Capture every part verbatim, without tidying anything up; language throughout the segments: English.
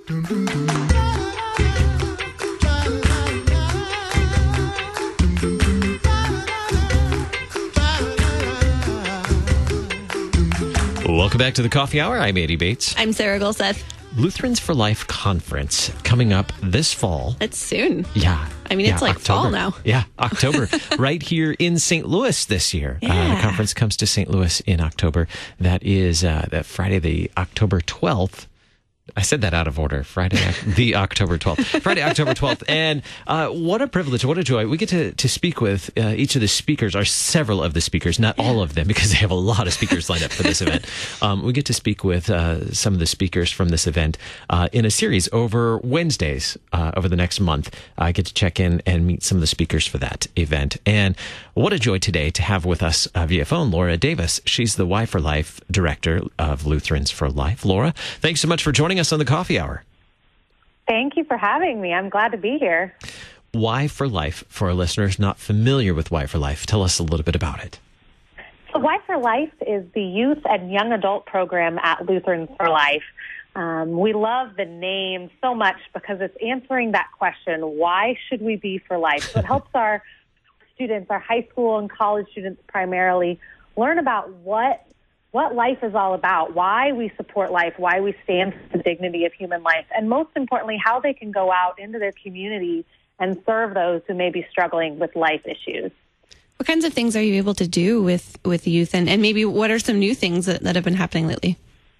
Welcome back to the Coffee Hour. I'm Andy Bates. I'm Sarah Gulseth. Lutherans for Life Conference coming up this fall. It's soon. Yeah. I mean, yeah, it's like October. fall now. Yeah, October. Right here in Saint Louis this year. Yeah. Uh, the conference comes to Saint Louis in October. That is uh, that Friday, the October twelfth. I said that out of order. Friday, the October twelfth. Friday, October twelfth. And uh, what a privilege, what a joy. We get to, to speak with uh, each of the speakers, or several of the speakers, not all of them, because they have a lot of speakers lined up for this event. Um, we get to speak with uh, some of the speakers from this event uh, in a series over Wednesdays uh, over the next month. I get to check in and meet some of the speakers for that event. And what a joy today to have with us uh, via phone Laura Davis. She's the Y for Life Director of Lutherans for Life. Laura, thanks so much for joining us on the Coffee Hour. Thank you for having me. I'm glad to be here. Y for Life, for our listeners not familiar with Y for Life, tell us a little bit about it. So Y for Life is the youth and young adult program at Lutherans for Life. Um, we love the name so much because it's answering that question, why should we be for life? So it helps our students, our high school and college students primarily, learn about what what life is all about, why we support life, why we stand for the dignity of human life, and most importantly, how they can go out into their community and serve those who may be struggling with life issues. What kinds of things are you able to do with, with youth, and, and maybe what are some new things that, that have been happening lately?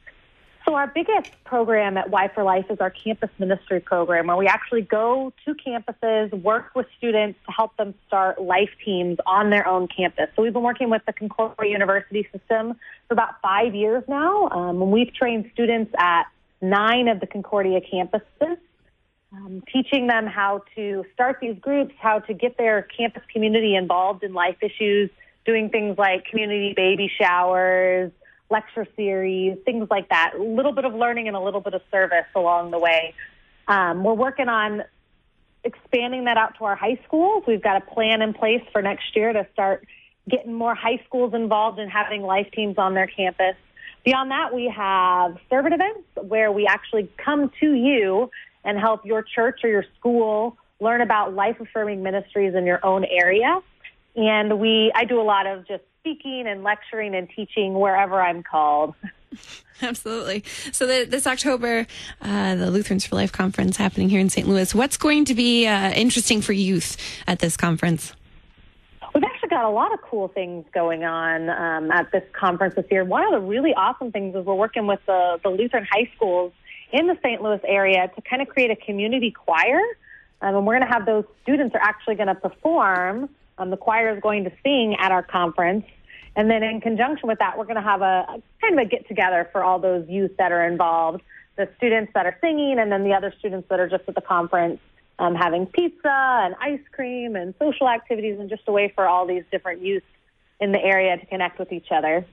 So our biggest program at Y for Life is our campus ministry program, where we actually go to campuses, work with students to help them start life teams on their own campus. So we've been working with the Concordia University system for about five years now, um, and we've trained students at nine of the Concordia campuses, um, teaching them how to start these groups, how to get their campus community involved in life issues, doing things like community baby showers, lecture series, things like that. A little bit of learning and a little bit of service along the way. Um, we're working on expanding that out to our high schools. We've got a plan in place for next year to start getting more high schools involved in having life teams on their campus. Beyond that, we have servant events where we actually come to you and help your church or your school learn about life-affirming ministries in your own area. And we, I do a lot of just speaking and lecturing and teaching wherever I'm called. Absolutely. So the, this October, uh, the Lutherans for Life conference happening here in Saint Louis. What's going to be uh, interesting for youth at this conference? We've actually got a lot of cool things going on um, at this conference this year. One of the really awesome things is we're working with the, the Lutheran high schools in the Saint Louis area to kind of create a community choir. Um, and we're going to have those students are actually going to perform. Um, the choir is going to sing at our conference. And then in conjunction with that, we're going to have a, a kind of a get-together for all those youth that are involved, the students that are singing, and then the other students that are just at the conference um, having pizza and ice cream and social activities, and just a way for all these different youth in the area to connect with each other.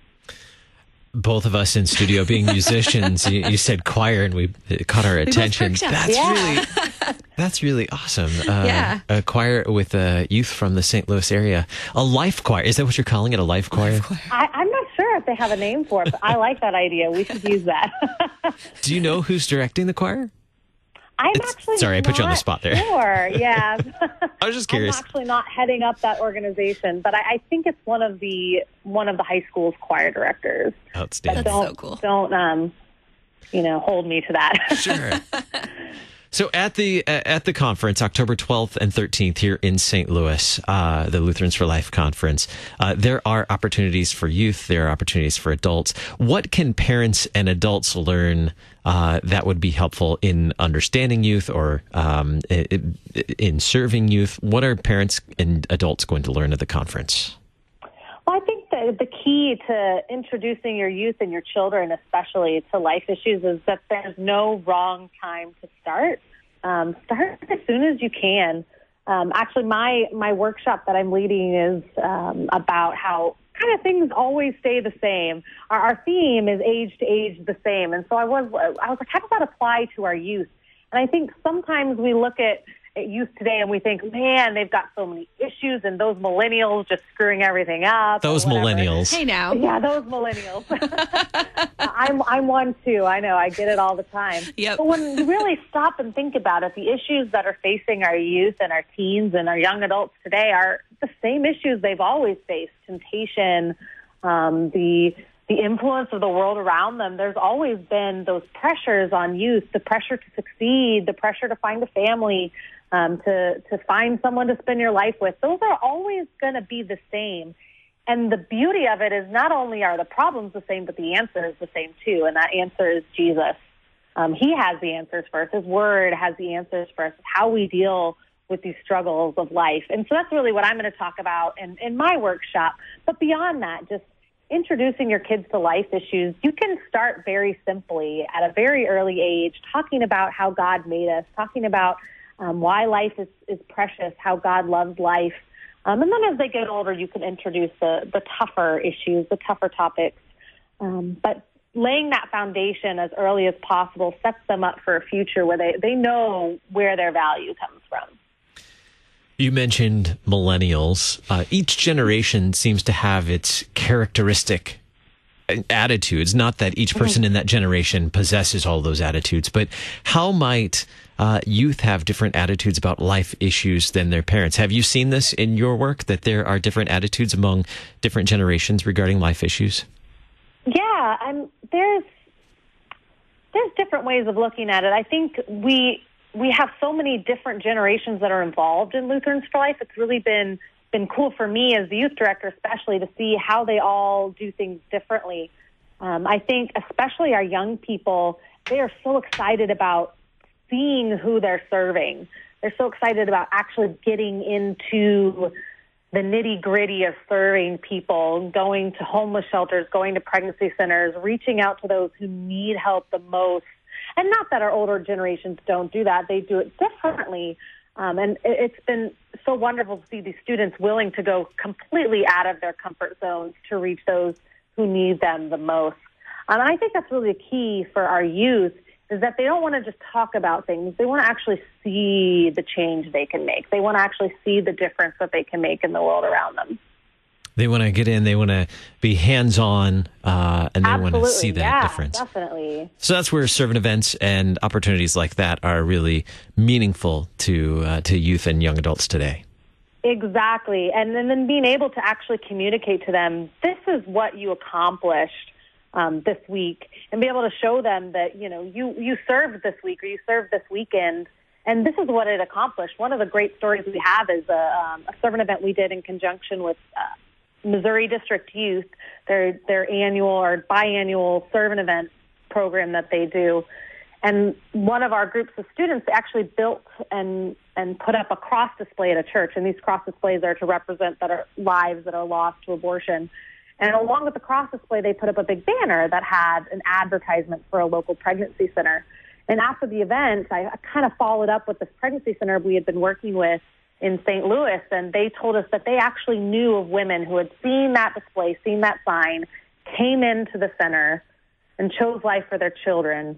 Both of us in studio being musicians, you, you said choir, and we it caught our attention. That's yeah. really, that's really awesome. Uh, Yeah. A choir with uh, youth from the Saint Louis area. A life choir. Is that what you're calling it? A life choir? Life choir. I, I'm not sure if they have a name for it, but I like that idea. We should use that. Do you know who's directing the choir? I'm It's- actually sorry, I put you on the not spot there. Sure, yeah. I was just curious. I'm actually not heading up that organization, but I, I think it's one of the one of the high school's choir directors. Outstanding. That's don't, so cool. Don't um, you know, hold me to that. Sure. So at the uh, at the conference, October twelfth and thirteenth here in Saint Louis, uh, the Lutherans for Life conference, uh, there are opportunities for youth. There are opportunities for adults. What can parents and adults learn uh, that would be helpful in understanding youth or um, in, in serving youth? What are parents and adults going to learn at the conference? Well, I think the, the key to introducing your youth and your children, especially to life issues, is that there's no wrong time to start. Um, start as soon as you can. Um, actually, my, my workshop that I'm leading is um, about how kind of things always stay the same. Our, our theme is age to age the same. And so I was, I was like, how does that apply to our youth? And I think sometimes we look at at youth today and we think, man, they've got so many issues and those millennials just screwing everything up. Those millennials. Hey now. Yeah, those millennials. I'm I'm one too. I know. I get it all the time. Yep. But when you really stop and think about it, the issues that are facing our youth and our teens and our young adults today are the same issues they've always faced. Temptation, um, the the influence of the world around them. There's always been those pressures on youth, the pressure to succeed, the pressure to find a family, um, to, to find someone to spend your life with. Those are always going to be the same. And the beauty of it is not only are the problems the same, but the answer is the same too. And that answer is Jesus. Um, he has the answers for us. His word has the answers for us, how we deal with these struggles of life. And so that's really what I'm going to talk about in, in my workshop. But beyond that, just introducing your kids to life issues, you can start very simply at a very early age, talking about how God made us, talking about um, why life is, is precious, how God loves life. Um, and then as they get older, you can introduce the, the tougher issues, the tougher topics. Um, but laying that foundation as early as possible sets them up for a future where they, they know where their value comes from. You mentioned millennials. Uh, each generation seems to have its characteristic attitudes. Not that each person in that generation possesses all those attitudes, but how might uh, youth have different attitudes about life issues than their parents? Have you seen this in your work, that there are different attitudes among different generations regarding life issues? Yeah, um, there's there's different ways of looking at it. I think we we have so many different generations that are involved in Lutherans for Life. It's really been been cool for me as the youth director, especially, to see how they all do things differently. Um, I think especially our young people, they are so excited about seeing who they're serving. They're so excited about actually getting into the nitty-gritty of serving people, going to homeless shelters, going to pregnancy centers, reaching out to those who need help the most. And not that our older generations don't do that. They do it differently. Um, and it's been so wonderful to see these students willing to go completely out of their comfort zones to reach those who need them the most. Um, and I think that's really a key for our youth, is that they don't want to just talk about things. They want to actually see the change they can make. They want to actually see the difference that they can make in the world around them. They want to get in, they want to be hands-on, uh, and they Absolutely, want to see that yeah, difference. Definitely. So that's where servant events and opportunities like that are really meaningful to uh, to youth and young adults today. Exactly. And, and then being able to actually communicate to them, this is what you accomplished um, this week, and be able to show them that, you know, you, you served this week or you served this weekend, and this is what it accomplished. One of the great stories we have is a, um, a servant event we did in conjunction with uh, Missouri District Youth, their their annual or biannual servant event program that they do. And one of our groups of students actually built and and put up a cross display at a church. And these cross displays are to represent that are lives that are lost to abortion. And along with the cross display, they put up a big banner that had an advertisement for a local pregnancy center. And after the event, I, I kind of followed up with this pregnancy center we had been working with in Saint Louis, and they told us that they actually knew of women who had seen that display, seen that sign, came into the center and chose life for their children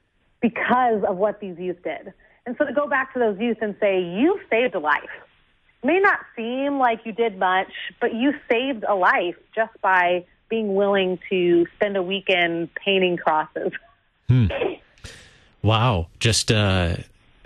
because of what these youth did. And so to go back to those youth and say, you saved a life. It may not seem like you did much, but you saved a life just by being willing to spend a weekend painting crosses. Hmm. Wow. Just, uh,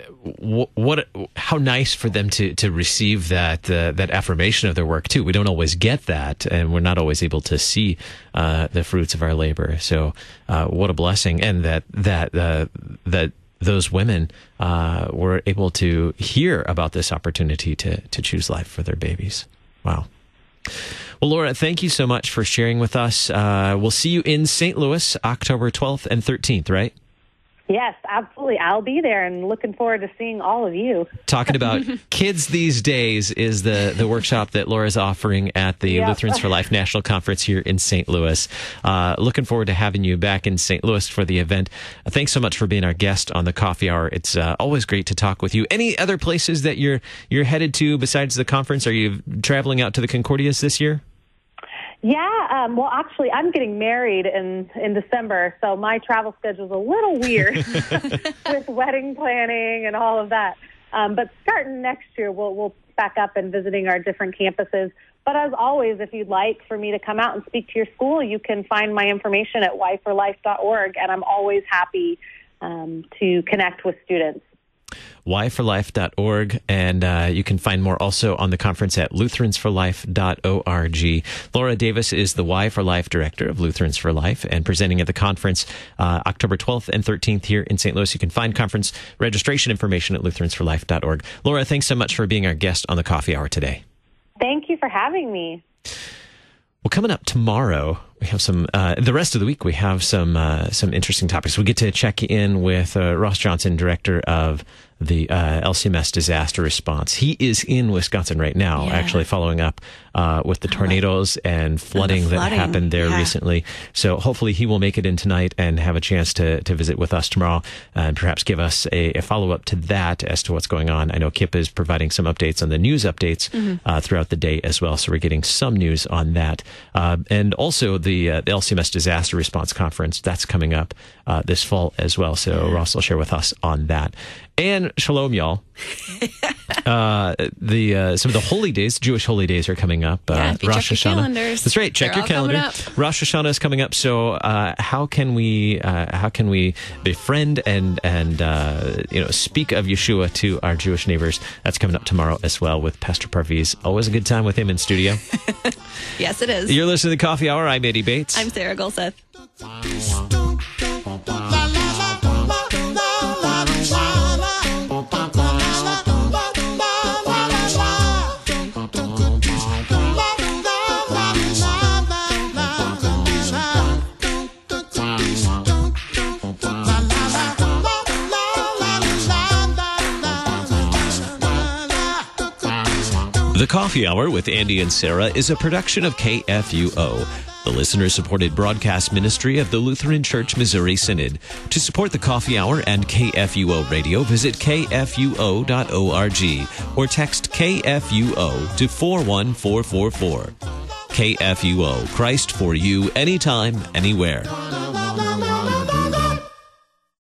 what how nice for them to to receive that uh, that affirmation of their work too. We don't always get that, and we're not always able to see uh, the fruits of our labor. So uh, what a blessing, and that that uh, that those women uh, were able to hear about this opportunity to to choose life for their babies. Wow. Well, Laura, thank you so much for sharing with us. Uh, we'll see you in Saint Louis, October twelfth and thirteenth, right? Yes, absolutely. I'll be there and looking forward to seeing all of you. Talking about kids these days is the, the workshop that Laura's offering at the Yep. Lutherans for Life National Conference here in Saint Louis. Uh, looking forward to having you back in Saint Louis for the event. Uh, thanks so much for being our guest on the Coffee Hour. It's uh, always great to talk with you. Any other places that you're you're headed to besides the conference? Are you traveling out to the Concordias this year? Yeah, um, well, actually, I'm getting married in, in December, so my travel schedule is a little weird with wedding planning and all of that. Um, but starting next year, we'll, we'll back up and visiting our different campuses. But as always, if you'd like for me to come out and speak to your school, you can find my information at y for life dot org, and I'm always happy um, to connect with students. y for life dot org, and uh, you can find more also on the conference at lutherans for life dot org. Laura Davis is the Y for Life director of Lutherans for Life and presenting at the conference uh, October twelfth and thirteenth here in Saint Louis. You can find conference registration information at lutherans for life dot org. Laura, thanks so much for being our guest on the Coffee Hour today. Thank you for having me. Well, coming up tomorrow, we have some, uh, the rest of the week, we have some, uh, some interesting topics. We get to check in with uh, Ross Johnson, director of the uh, L C M S disaster response. He is in Wisconsin right now, Yeah. actually following up uh, with the tornadoes and flooding, and the that flooding. happened there Yeah. recently. So hopefully he will make it in tonight and have a chance to, to visit with us tomorrow and perhaps give us a, a follow-up to that as to what's going on. I know Kip is providing some updates on the news updates mm-hmm. uh, throughout the day as well, so we're getting some news on that. Uh, and also the, uh, the L C M S Disaster Response Conference, that's coming up uh, this fall as well. So yeah. Ross will share with us on that. And shalom, y'all. uh, the uh, some of the holy days, Jewish holy days, are coming up. Uh, yeah, if you Rosh check your Hashanah. calendars. That's right. Check They're your all calendar. coming up. Rosh Hashanah is coming up. So uh, how can we uh, how can we befriend and and uh, you know speak of Yeshua to our Jewish neighbors? That's coming up tomorrow as well with Pastor Parviz. Always a good time with him in studio. Yes, it is. You're listening to the Coffee Hour. I'm Eddie Bates. I'm Sarah Gulseth. The Coffee Hour with Andy and Sarah is a production of K F U O, the listener-supported broadcast ministry of the Lutheran Church Missouri Synod. To support the Coffee Hour and K F U O Radio, visit k f u o dot org or text K F U O to four one four four four. K F U O, Christ for you, anytime, anywhere.